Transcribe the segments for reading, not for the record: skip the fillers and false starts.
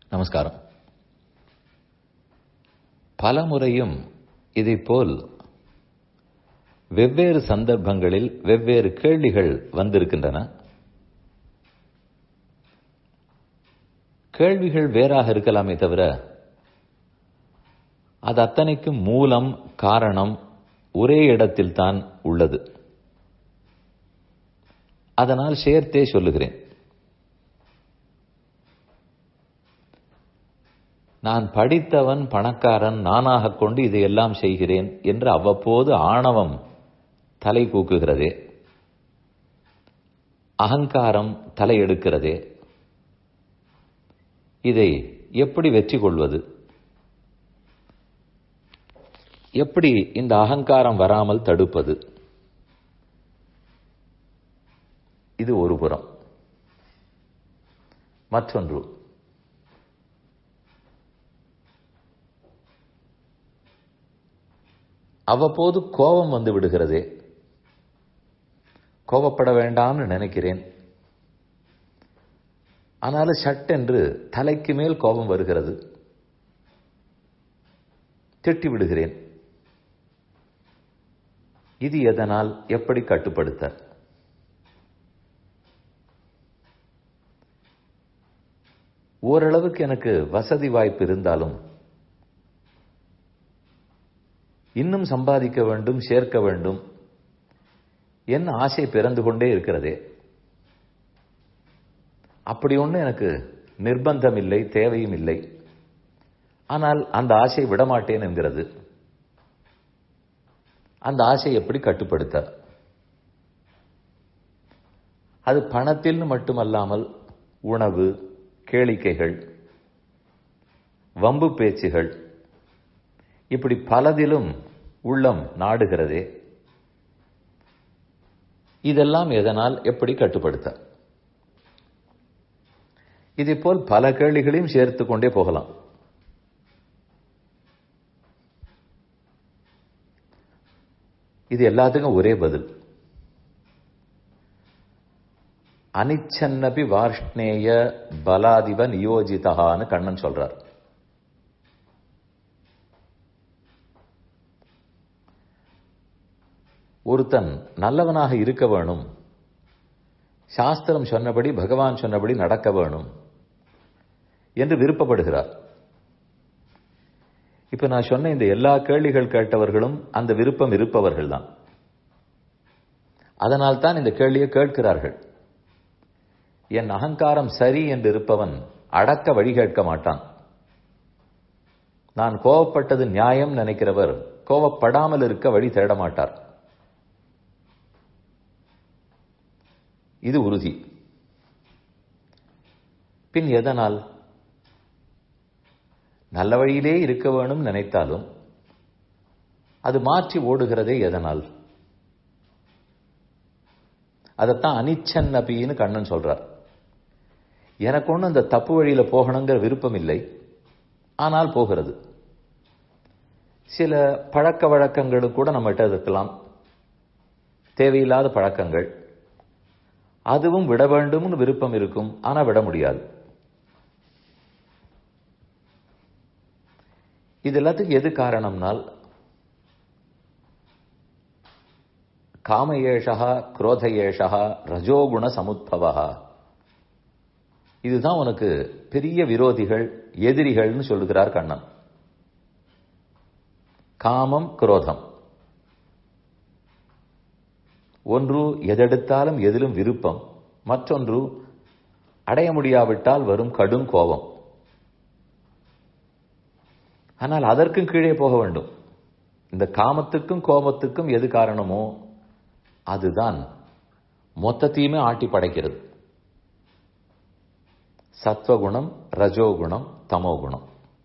நமஸ்காரம். பலமுறையும் இதைப்போல் வெவ்வேறு சந்தர்ப்பங்களில் வெவ்வேறு கேள்விகள் வந்திருக்கின்றன. கேள்விகள் வேறாக இருக்கலாமே தவிர அது அத்தனைக்கும் மூலம் காரணம் ஒரே இடத்தில்தான் உள்ளது. அதனால் சேர்த்தே சொல்லுகிறேன். நான் படித்தவன், பணக்காரன், நானாக கொண்டு இதையெல்லாம் செய்கிறேன் என்று அவ்வப்போது ஆணவம் தலை தூக்குகிறதே, அகங்காரம் தலையெடுக்கிறதே, இதை எப்படி வெற்றி கொள்வது? எப்படி இந்த அகங்காரம் வராமல் தடுப்பது? இது ஒரு புறம். மற்றொன்று, அவ்வப்போது கோபம் வந்து விடுகிறதே, கோபப்பட வேண்டாம்னு நினைக்கிறேன், ஆனாலும் சட்டென்று தலைக்கு மேல் கோபம் வருகிறது, திட்டி விடுகிறேன். இது எதனால்? எப்படி கட்டுப்படுத்த? ஓரளவுக்கு எனக்கு வசதி வாய்ப்பு இருந்தாலும் இன்னும் சம்பாதிக்க வேண்டும், சேர்க்க வேண்டும் என்ன ஆசை பிறந்து கொண்டே இருக்கிறதே. அப்படி ஒன்று எனக்கு நிர்பந்தம் இல்லை, தேவையும் இல்லை. ஆனால் அந்த ஆசை விடமாட்டேன் என்கிறது. அந்த ஆசை எப்படி கட்டுப்படுத்த? அது பணத்தில் மட்டுமல்லாமல் உணவு, கேளிக்கைகள், வம்பு பேச்சுகள், இப்படி பலதிலும் உள்ளம் நாடுகிறதே. இதெல்லாம் எதனால்? எப்படி கட்டுப்படுத்த? இதேபோல் பல கேள்விகளையும் சேர்த்துக் கொண்டே போகலாம். இது எல்லாத்துக்கும் ஒரே பதில். அனிச்சன்னபி வார்ஷ்ணேய பலாதிப நியோஜிதகான்னு கண்ணன் சொல்றார். ஒருத்தன் நல்லவனாக இருக்க வேணும், சாஸ்திரம் சொன்னபடி, பகவான் சொன்னபடி நடக்க வேணும் என்று விருப்பப்படுகிறார். இப்ப நான் சொன்ன இந்த எல்லா கேள்விகள் கேட்டவர்களும் அந்த விருப்பம் இருப்பவர்கள் தான். அதனால் தான் இந்த கேள்வியை கேட்கிறார்கள். என் அகங்காரம் சரி என்று இருப்பவன் அடக்க வழி கேட்க மாட்டான். நான் கோபப்பட்டது நியாயம் நினைக்கிறவர் கோபப்படாமல் இருக்க வழி தேட மாட்டார். இது உறுதி. பின் எதனால்? நல்ல வழியிலே இருக்க வேணும் நினைத்தாலும் அது மாற்றி ஓடுகிறதே எதனால்? அதைத்தான் அனிச்சன்னபின்னு கண்ணன் சொல்றார். எனக்கு ஒன்றும் அந்த தப்பு வழியில போகணுங்கிற விருப்பம் இல்லை, ஆனால் போகிறது. சில பழக்க வழக்கங்களும் கூட நம்மகிட்ட இருக்கலாம், தேவையில்லாத பழக்கங்கள். அதுவும் விட வேண்டும்னு விருப்பம் இருக்கும், ஆனா விட முடியாது. இது எல்லாத்துக்கும் எது காரணம்னால், காமயேஷா குரோதயேஷா ரஜோகுண சமுத்பவா. இதுதான் உனக்கு பெரிய விரோதிகள், எதிரிகள்னு சொல்லுகிறார் கண்ணன். காமம், குரோதம். ஒன்று எதெடுத்தாலும் எதிலும் விருப்பம், மற்றொன்று அடைய முடியாவிட்டால் வரும் கடும் கோபம். ஆனால் அதற்கும் கீழே போக வேண்டும். இந்த காமத்துக்கும் கோபத்துக்கும் எது காரணமோ அதுதான் மொத்தத்தையுமே ஆட்டி படைக்கிறது. சத்வகுணம், ரஜோகுணம், தமோகுணம்.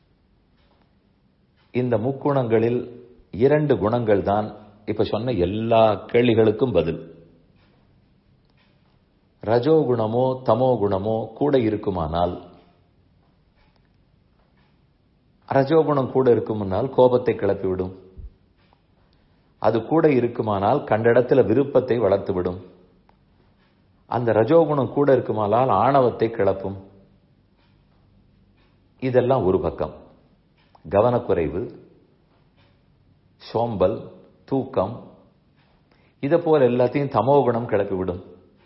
இந்த முக்குணங்களில் 2 குணங்கள் தான் இப்ப சொன்ன எல்லா கேள்விகளுக்கும் பதில். ரஜோகுணமோ தமோகுணமோ கூட இருக்குமானால், ரஜோகுணம் கூட இருக்குமானால் கோபத்தை கிளப்பிவிடும். அது கூட இருக்குமானால் கண்டிடத்தில் விருப்பத்தை வளர்த்துவிடும். அந்த ரஜோகுணம் கூட இருக்குமானால் ஆணவத்தை கிளப்பும். இதெல்லாம் ஒரு பக்கம். கவனக்குறைவு, சோம்பல், தூக்கம், இதை போல எல்லாத்தையும் தமோகுணம் கிளப்பிவிடும்.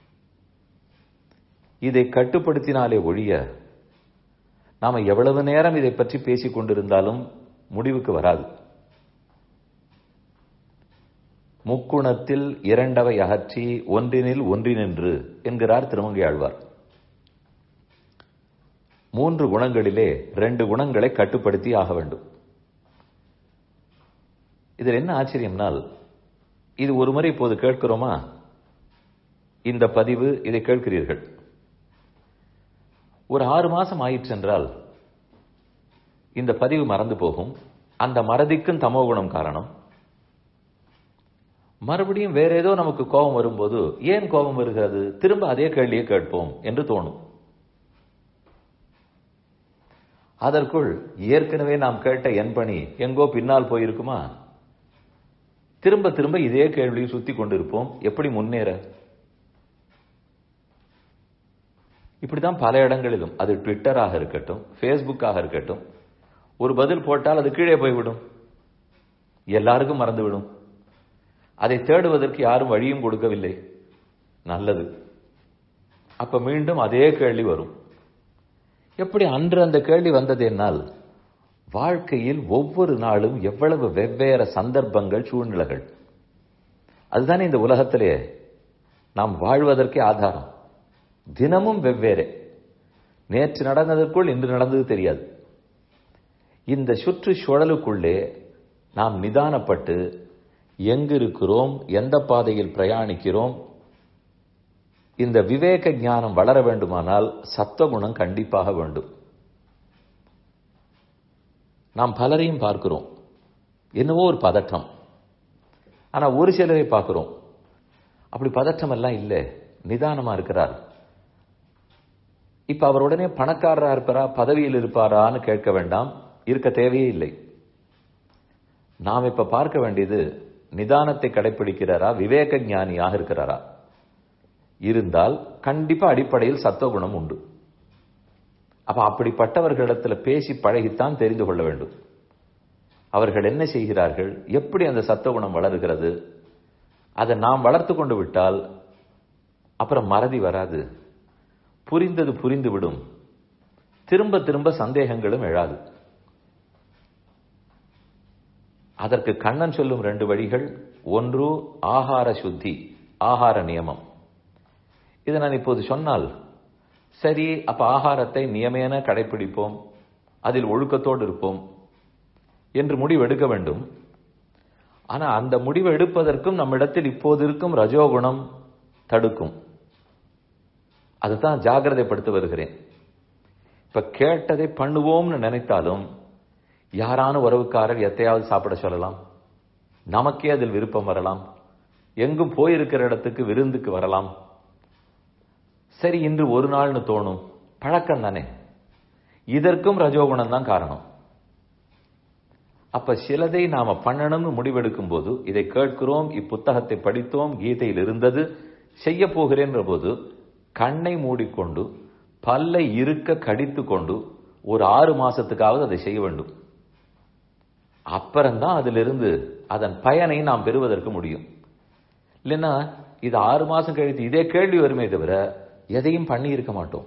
இதை கட்டுப்படுத்தினாலே ஒழிய நாம எவ்வளவு நேரம் இதை பற்றி பேசிக் கொண்டிருந்தாலும் முடிவுக்கு வராது. முக்குணத்தில் இரண்டவை அகற்றி ஒன்றினில் ஒன்றினின்று என்கிறார் திருமங்கை ஆழ்வார். 3 குணங்களிலே 2 குணங்களை கட்டுப்படுத்தி ஆக வேண்டும். இதில் என்ன ஆச்சரியம்னால், இது ஒரு முறை இப்போது கேட்கிறோமா, இந்த பதிவு இதை கேட்கிறீர்கள். ஒரு 6 மாசம் ஆயிற்றென்றால் இந்த பதிவு மறந்து போகும். அந்த மறதிக்கும் தமோகுணம் காரணம். மறுபடியும் வேற ஏதோ நமக்கு கோபம் வரும்போது, ஏன் கோபம் வருகிறது, திரும்ப அதே கேள்வியை கேட்போம் என்று தோணும். அதற்குள் ஏற்கனவே நாம் கேட்ட என் பணி எங்கோ பின்னால் போயிருக்குமா, திரும்ப திரும்ப இதே கேள்வியை சுத்தி கொண்டிருப்போம். எப்படி முன்னேற? இப்படிதான் பல இடங்களிலும், அது ட்விட்டராக இருக்கட்டும், ஃபேஸ்புக்காக இருக்கட்டும், ஒரு பதில் போட்டால் அது கீழே போய்விடும், எல்லாருக்கும் மறந்துவிடும். அதை தேடுவதற்கு யாரும் வழியும் கொடுக்கவில்லை. நல்லது. அப்ப மீண்டும் அதே கேள்வி வரும். எப்படி அன்று அந்த கேள்வி வந்தது என்னால், வாழ்க்கையில் ஒவ்வொரு நாளும் எவ்வளவு வெவ்வேறு சந்தர்ப்பங்கள், சூழ்நிலைகள். அதுதானே இந்த உலகத்திலே நாம் வாழ்வதற்கே ஆதாரம். தினமும் வெவ்வேறு. நேற்று நடந்ததற்குள் இன்று நடந்தது தெரியாது. இந்த சுற்றுச்சூழலுக்குள்ளே நாம் நிதானப்பட்டு எங்கு இருக்கிறோம், எந்த பாதையில் பிரயாணிக்கிறோம், இந்த விவேக ஞானம் வளர வேண்டுமானால் சத்துவகுணம் கண்டிப்பாக வேண்டும். நாம் பலரையும் பார்க்கிறோம், என்னவோ ஒரு பதட்டம். ஆனா ஒரு சிலரை பார்க்கிறோம், அப்படி பதட்டம் எல்லாம் இல்லை, நிதானமா இருக்கிறார். இப்ப அவர் உடனே பணக்காரரா இருப்பாரா, பதவியில் இருப்பாரான்னு கேட்க வேண்டாம், இருக்க தேவையே இல்லை. நாம் இப்ப பார்க்க வேண்டியது, நிதானத்தை கடைபிடிக்கிறாரா, விவேக ஞானியாக இருக்கிறாரா. இருந்தால் கண்டிப்பா அடிப்படையில் சத்துவகுணம் உண்டு. அப்ப அப்படிப்பட்டவர்களிடத்துல பேசி பழகித்தான் தெரிந்து கொள்ள வேண்டும். அவர்கள் என்ன செய்கிறார்கள், எப்படி அந்த சத்துவகுணம் வளருகிறது. அதை நாம் வளர்த்து கொண்டு விட்டால் அப்புறம் மறதி வராது, புரிந்தது புரிந்துவிடும், திரும்ப திரும்ப சந்தேகங்களும் எழாது. அதற்கு கண்ணன் சொல்லும் 2 வழிகள். ஒன்று ஆகார சுத்தி, ஆகார நியமம். இதை நான் இப்போது சொன்னால், சரி அப்ப ஆகாரத்தை நியமேன கடைபிடிப்போம், அதில் ஒழுக்கத்தோடு இருப்போம் என்று முடிவு எடுக்க வேண்டும். ஆனா அந்த முடிவு எடுப்பதற்கும் நம்மிடத்தில் இப்போது இருக்கும் ரஜோகுணம் தடுக்கும். அதுதான் ஜாகிரதைப்படுத்த வருகிறேன். இப்ப கேட்டதை பண்ணுவோம்னு நினைத்தாலும் யாரான உறவுக்காரர் எத்தையாவது சாப்பிட சொல்லலாம், நமக்கே அதில் விருப்பம் வரலாம், எங்கும் போயிருக்கிற இடத்துக்கு விருந்துக்கு வரலாம். சரி இன்று ஒரு நாள்னு தோணும், பழக்கம் தானே. இதற்கும் ரஜோகுணம் தான் காரணம். அப்ப சிலதை நாம பண்ணணும்னு முடிவெடுக்கும் போது, இதை கேட்கிறோம், இப்புத்தகத்தை படித்தோம், கீதையில் இருந்தது, செய்ய போகிறேன்ற போது கண்ணை மூடிக்கொண்டு பல்லை இருக்க கடித்து கொண்டு ஒரு 6 மாசத்துக்காவது அதை செய்ய வேண்டும். அப்புறம்தான் அதிலிருந்து அதன் பயனை நாம் பெறுவதற்கு முடியும். இல்லைன்னா இது 6 மாசம் கழித்து இதே கேள்வி வருமே தவிர எதையும் பண்ணி இருக்க மாட்டோம்.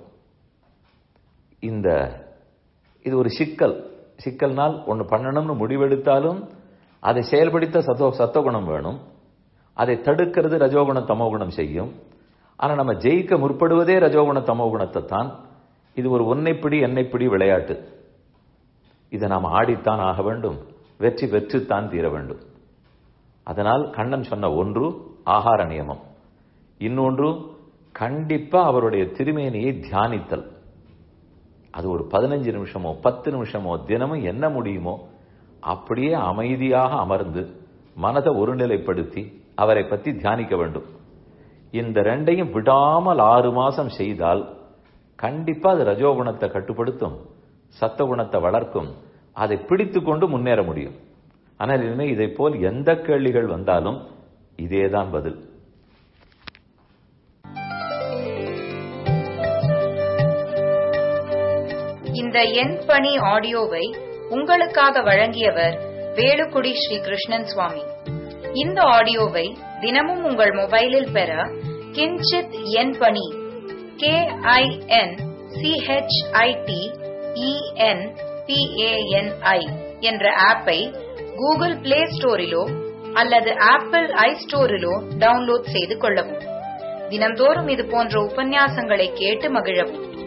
இது ஒரு சிக்கல்னால் ஒன்று பண்ணணும்னு முடிவெடுத்தாலும் அதை செயல்படுத்த சத்துவகுணம் வேணும். அதை தடுக்கிறது ரஜோகுணம் தமோகுணம் செய்யும். ஆனா நம்ம ஜெயிக்க முற்படுவதே ரஜோகுண தமோகுணத்தை தான். இது ஒரு ஒன்னைப்பிடி என்னைப்பிடி விளையாட்டு. இதை நாம் ஆடித்தான் ஆக வேண்டும், வெற்றி பெற்றுத்தான் தீர வேண்டும். அதனால் கண்ணன் சொன்ன ஒன்று ஆகார நியமம், இன்னொன்று கண்டிப்பா அவருடைய திருமேனியை தியானித்தல். அது ஒரு 15 நிமிஷமோ 10 நிமிஷமோ தினமும் என்ன முடியுமோ அப்படியே அமைதியாக அமர்ந்து மனதை ஒருநிலைப்படுத்தி அவரை பற்றி தியானிக்க வேண்டும். இந்த 2ஐயும் விடாமல் 6 மாசம் செய்தால் கண்டிப்பா அது ரஜோகுணத்தை கட்டுப்படுத்தும், சத்தகுணத்தை வளர்க்கும். அதை பிடித்து கொண்டு முன்னேற முடியும். ஆனால் இனிமே இதை போல் எந்த கேள்விகள் வந்தாலும் இதேதான் பதில். இந்த என் பணி ஆடியோவை உங்களுக்காக வழங்கியவர் வேலுக்குடி ஸ்ரீ கிருஷ்ணன் சுவாமி. இந்த ஆடியோவை தினமும் உங்கள் மொபைலில் பெற கிஞ்சித் என் பணி KINCHITENPANI என்ற ஆப்பை கூகுள் பிளே ஸ்டோரிலோ அல்லது ஆப்பிள் ஐஸ்டோரிலோ டவுன்லோட் செய்து கொள்ளவும். தினம்தோறும் இது போன்ற உபன்யாசங்களை கேட்டு மகிழவும்.